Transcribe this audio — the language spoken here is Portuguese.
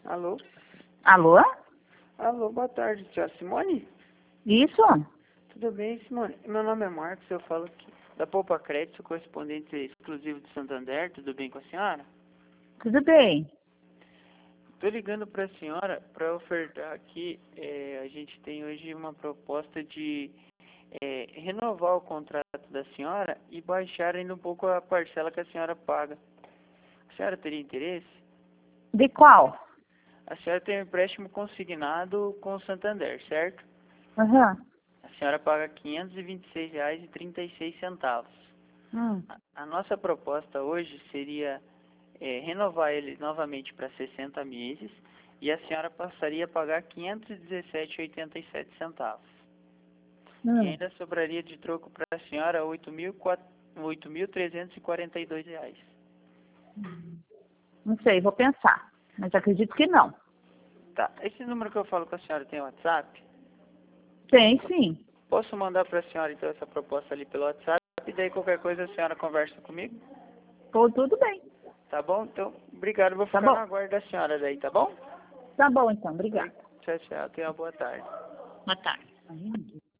Alô? Alô? Alô, boa tarde, tia Simone? Isso? Tudo bem, Simone? Meu nome é Marcos, eu falo aqui da Poupa Crédito, correspondente exclusivo de Santander. Tudo bem com a senhora? Tudo bem. Estou ligando para a senhora para ofertar aqui, a gente tem hoje uma proposta de renovar o contrato da senhora e baixar ainda um pouco a parcela que a senhora paga. A senhora teria interesse? De qual? A senhora tem um empréstimo consignado com o Santander, certo? Aham. A senhora paga R$ 526,36. Hum. A nossa proposta hoje seria renovar ele novamente para 60 meses e a senhora passaria a pagar R$ 517,87. E Hum. ainda sobraria de troco para a senhora R$ 8.342. Não sei, vou pensar. Mas acredito que não. Tá, esse número que eu falo com a senhora tem WhatsApp? Tem, sim. Posso mandar para a senhora então essa proposta ali pelo WhatsApp e daí qualquer coisa a senhora conversa comigo? Pô, tudo bem. Tá bom? Então, obrigado. Vou Tá ficar no bom. aguardo da senhora daí, tá bom? Tá bom, então. Obrigada. Tchau, tchau. Tenha uma boa tarde. Boa tarde.